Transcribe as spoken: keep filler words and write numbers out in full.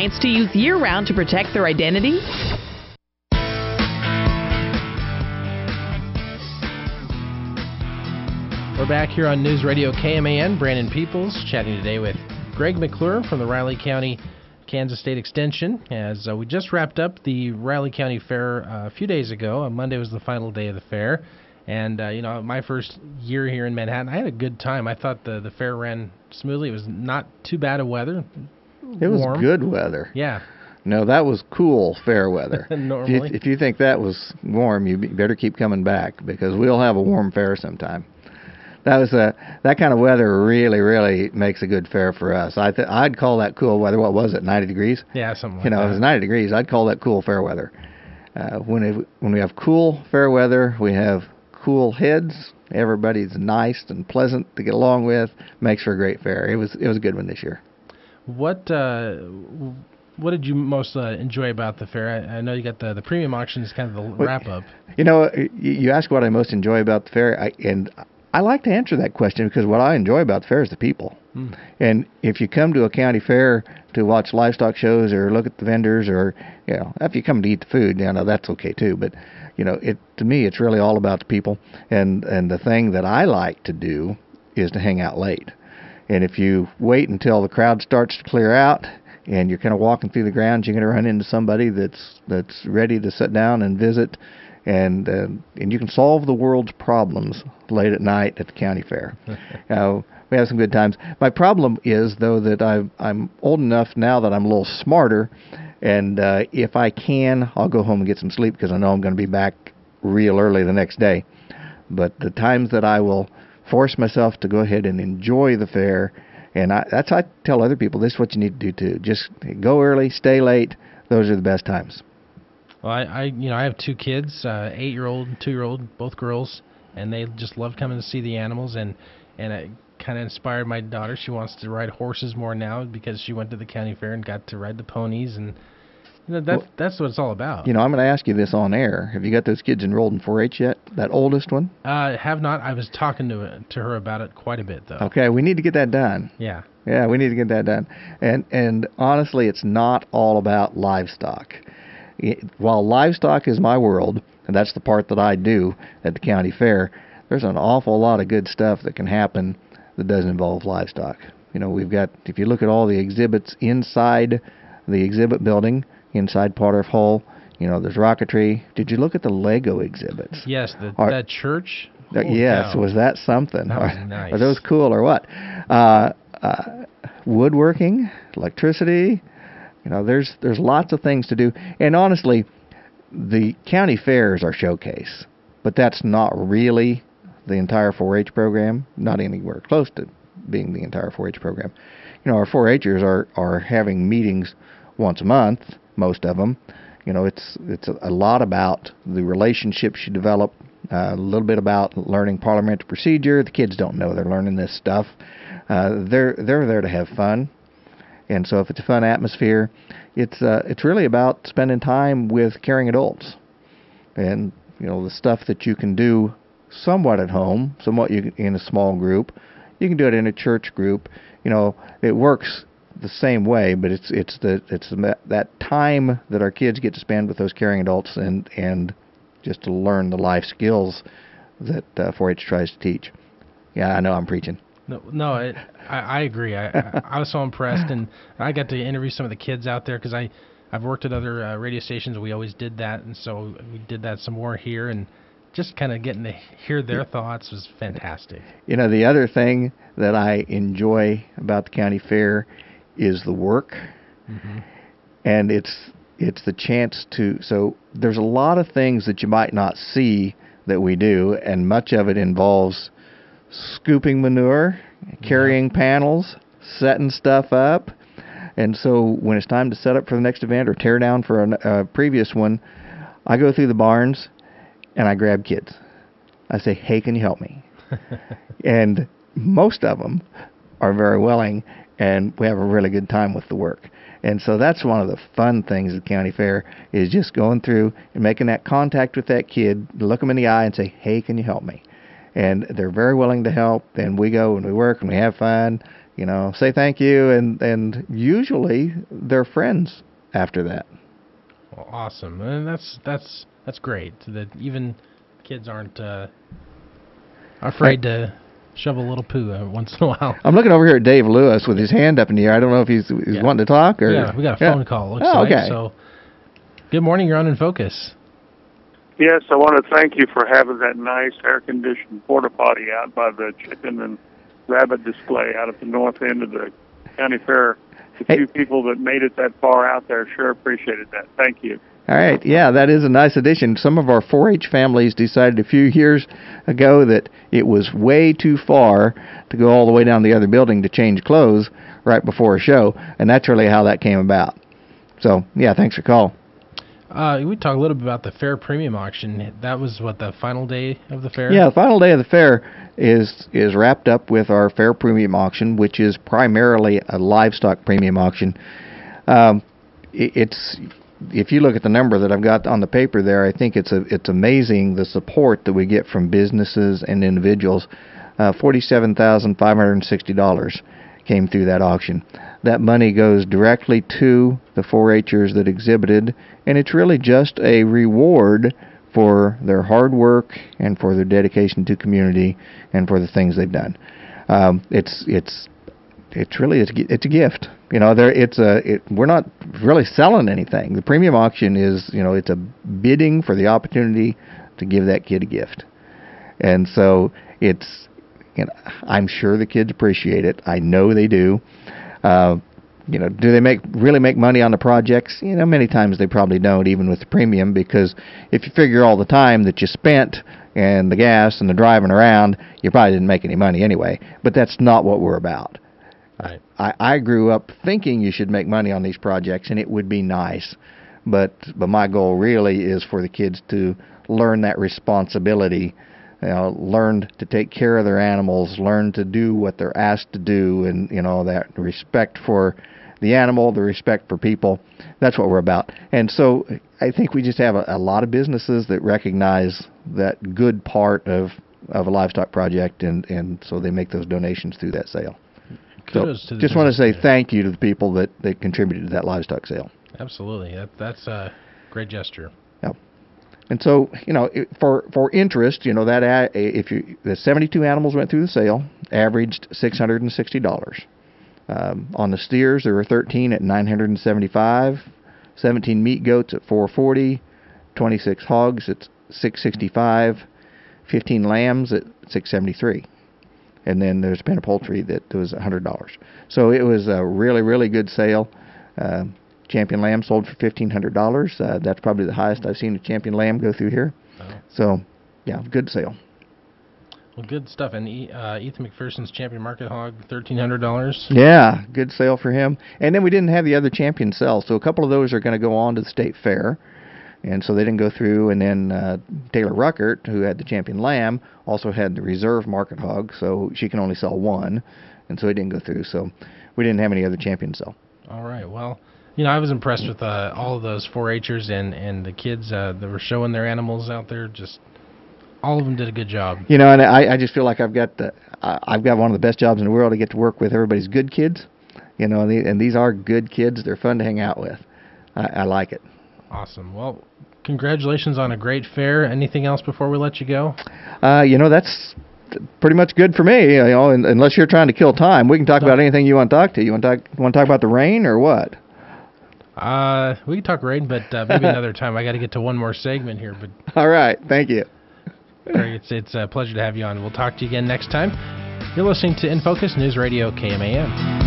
Giants to youth year-round to protect their identity? We're back here on News Radio K M A N. Brandon Peoples chatting today with Greg McClure from the Riley County Kansas State Extension, as uh, we just wrapped up the Riley County Fair uh, a few days ago. On Monday was the final day of the fair, and uh, you know, my first year here in Manhattan, I had a good time. I thought the the fair ran smoothly. It was not too bad of weather. It was warm. Good weather. Yeah. No, that was cool fair weather. Normally. If you, if you think that was warm, you better keep coming back, because we'll have a warm fair sometime. That was a that kind of weather really, really makes a good fair for us. I th- I'd call that cool weather. What was it, ninety degrees? Yeah, something like you know, that. If it was ninety degrees, I'd call that cool fair weather. Uh, when it, when we have cool fair weather, we have cool heads. Everybody's nice and pleasant to get along with. Makes for a great fair. It was it was a good one this year. What uh, what did you most uh, enjoy about the fair? I, I know you got the the premium auction is kind of the wrap up. You know, you, you ask what I most enjoy about the fair, I, and I like to answer that question, because what I enjoy about the fair is the people. Mm. And if you come to a county fair to watch livestock shows or look at the vendors, or, you know, if you come to eat the food, you know, that's okay too. But, you know, it to me, it's really all about the people. And, and the thing that I like to do is to hang out late. And if you wait until the crowd starts to clear out and you're kind of walking through the grounds, you're going to run into somebody that's that's ready to sit down and visit. And uh, and you can solve the world's problems late at night at the county fair. uh, we have some good times. My problem is, though, that I've, I'm old enough now that I'm a little smarter, and uh, if I can, I'll go home and get some sleep, because I know I'm going to be back real early the next day. But the times that I will force myself to go ahead and enjoy the fair, and I, that's how I tell other people, this is what you need to do too. Just go early, stay late. Those are the best times. Well, I, I you know I have two kids, uh, eight-year-old, two-year-old, both girls, and they just love coming to see the animals, and and it kind of inspired my daughter. She wants to ride horses more now, because she went to the county fair and got to ride the ponies, and you know, that, well, that's what it's all about. You know, I'm going to ask you this on air. Have you got those kids enrolled in four H yet? That oldest one? Uh, have not. I was talking to to her about it quite a bit, though. Okay, we need to get that done. Yeah. Yeah, we need to get that done. And and honestly, it's not all about livestock. It, while livestock is my world, and that's the part that I do at the county fair, there's an awful lot of good stuff that can happen that doesn't involve livestock. You know, we've got, if you look at all the exhibits inside the exhibit building, inside Potter Hall, you know, there's rocketry. Did you look at the Lego exhibits? Yes, the, Are, that church. Uh, yes, cow. Was that something? That was are, nice. Are those cool or what? Uh, uh, woodworking, electricity. You know, there's there's lots of things to do. And honestly, the county fair is our showcase, but that's not really the entire four H program. Not anywhere close to being the entire four H program. You know, our four H'ers are are having meetings once a month, most of them. You know, it's it's a, a lot about the relationships you develop, uh, a little bit about learning parliamentary procedure. The kids don't know they're learning this stuff. Uh, they're they're there to have fun. And so if it's a fun atmosphere, it's uh, it's really about spending time with caring adults. And, you know, the stuff that you can do somewhat at home, somewhat you can, in a small group, you can do it in a church group. You know, it works the same way, but it's it's the it's the, that time that our kids get to spend with those caring adults, and, and just to learn the life skills that uh, four H tries to teach. Yeah, I know I'm preaching. No, no, I, I, I agree. I, I, I was so impressed, and I got to interview some of the kids out there, because I, I've worked at other uh, radio stations. We always did that, and so we did that some more here, and just kind of getting to hear their thoughts was fantastic. You know, the other thing that I enjoy about the county fair is the work, mm-hmm. and it's it's the chance to. So there's a lot of things that you might not see that we do, and much of it involves scooping manure, carrying yeah. panels, setting stuff up. And so when it's time to set up for the next event or tear down for a uh, previous one, I go through the barns and I grab kids. I say, hey, can you help me? And most of them are very willing, and we have a really good time with the work. And so that's one of the fun things at the county fair, is just going through and making that contact with that kid, look them in the eye and say, hey, can you help me? And they're very willing to help, and we go and we work and we have fun, You know, say thank you, and and usually they're friends after that. Well, awesome, and that's that's that's great. That even kids aren't uh, afraid to shove a little poo uh, once in a while. I'm looking over here at Dave Lewis with his hand up in the air. I don't know if he's he's Yeah. wanting to talk or. Yeah, we got a phone Yeah. call. Looks Oh, like. okay. So, good morning. You're on In Focus. Yes, I want to thank you for having that nice air-conditioned porta potty out by the chicken and rabbit display out at the north end of the county fair. The Hey. few people that made it that far out there sure appreciated that. Thank you. All right, yeah, that is a nice addition. Some of our four H families decided a few years ago that it was way too far to go all the way down the other building to change clothes right before a show, and that's really how that came about. So, yeah, thanks for calling. Uh, we talked a little bit about the fair premium auction. That was what, the final day of the fair? Yeah, the final day of the fair is is wrapped up with our fair premium auction, which is primarily a livestock premium auction. Um, it, it's if you look at the number that I've got on the paper there, I think it's a, it's amazing the support that we get from businesses and individuals. Uh, forty-seven thousand five hundred sixty dollars came through that auction. That money goes directly to the four H'ers that exhibited, and it's really just a reward for their hard work and for their dedication to community and for the things they've done. Um, it's it's it's really it's, it's a gift. You know, there it's a it, we're not really selling anything. The premium auction is, you know, it's a bidding for the opportunity to give that kid a gift, and so it's. You know, I'm sure the kids appreciate it. I know they do. Uh, you know, do they make really make money on the projects? You know, many times they probably don't, even with the premium, because if you figure all the time that you spent and the gas and the driving around, you probably didn't make any money anyway. But that's not what we're about. Right. I, I grew up thinking you should make money on these projects, and it would be nice. But but my goal really is for the kids to learn that responsibility. You know, learn to take care of their animals, learn to do what they're asked to do, and, you know, that respect for the animal, the respect for people. That's what we're about. And so I think we just have a, a lot of businesses that recognize that good part of, of a livestock project, and, and so they make those donations through that sale. Kudos So to the just want to say business thank you to the people that, that contributed to that livestock sale. Absolutely. That, that's a great gesture. Yep. And so, you know, it, for for interest, you know, that a- if you the seventy-two animals went through the sale, averaged six hundred sixty dollars. Um, on the steers, there were thirteen at nine hundred seventy-five, seventeen meat goats at four hundred forty, twenty-six hogs at six hundred sixty-five, fifteen lambs at six hundred seventy-three. And then there's a pen of poultry that was one hundred dollars. So it was a really, really good sale. Uh, Champion lamb sold for fifteen hundred dollars. Uh, that's probably the highest I've seen a champion lamb go through here. Oh. So, yeah, good sale. Well, good stuff. And E- uh, Ethan McPherson's champion market hog, thirteen hundred dollars. Yeah, good sale for him. And then we didn't have the other champion sales, so a couple of those are going to go on to the state fair. And so they didn't go through. And then uh, Taylor Ruckert, who had the champion lamb, also had the reserve market hog, so she can only sell one. And so it didn't go through. So we didn't have any other champions sell. All right. Well, you know, I was impressed with uh, all of those four H'ers and, and the kids uh, that were showing their animals out there. Just all of them did a good job. You know, and I, I just feel like I've got the, I, I've got one of the best jobs in the world to get to work with everybody's good kids. You know, and, the, and these are good kids. They're fun to hang out with. I, I like it. Awesome. Well, congratulations on a great fair. Anything else before we let you go? Uh, you know, that's pretty much good for me. You know, and, unless you're trying to kill time, we can talk No. about anything you want to talk to. You want to talk? Want to talk about the rain or what? Uh, we can talk rain, but uh, maybe another time. I got to get to one more segment here. But All right, thank you. Greg, it's it's a pleasure to have you on. We'll talk to you again next time. You're listening to In Focus News Radio K M A M.